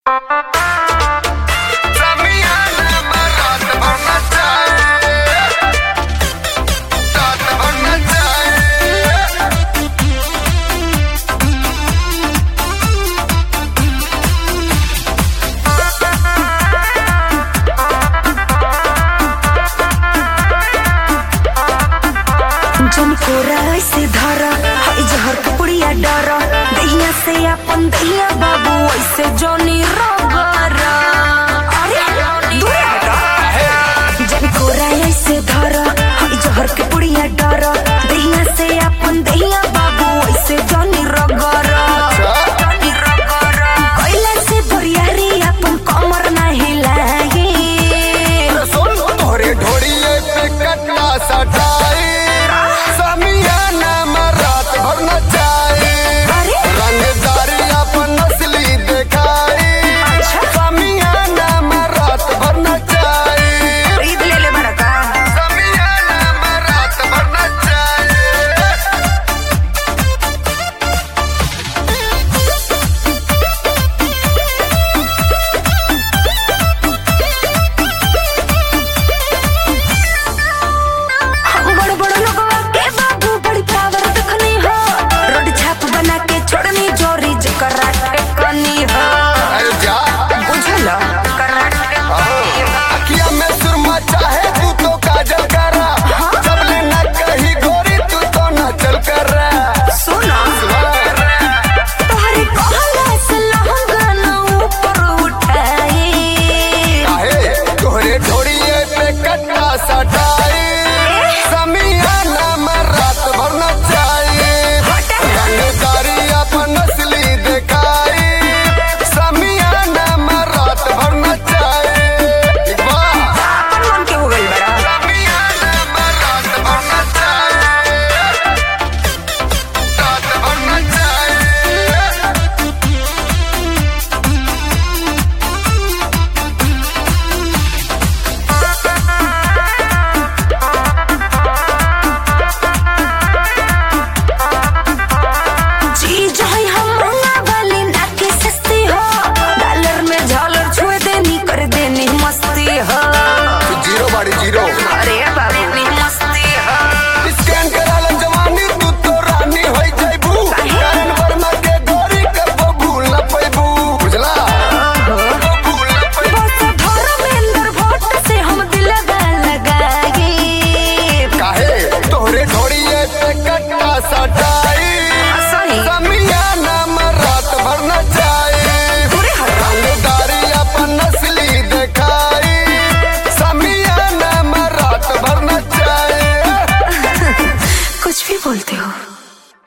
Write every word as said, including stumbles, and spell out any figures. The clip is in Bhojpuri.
से धर हई जहर टुकड़िया डर दहिया से अपन दहिया बाबू ऐसे जोनी रगर अरे दूर हट जन कोरा ऐसे धर हई जहर टुकड़िया डर दहिया से अपन दहिया बाबू ऐसे जोनी रगर जोनी रगर कोइला से बरियारी अपन कमर ना हिलाए सुन तोरे ढोड़िए पे कट्टा सटाई कुछ भी बोलते हो।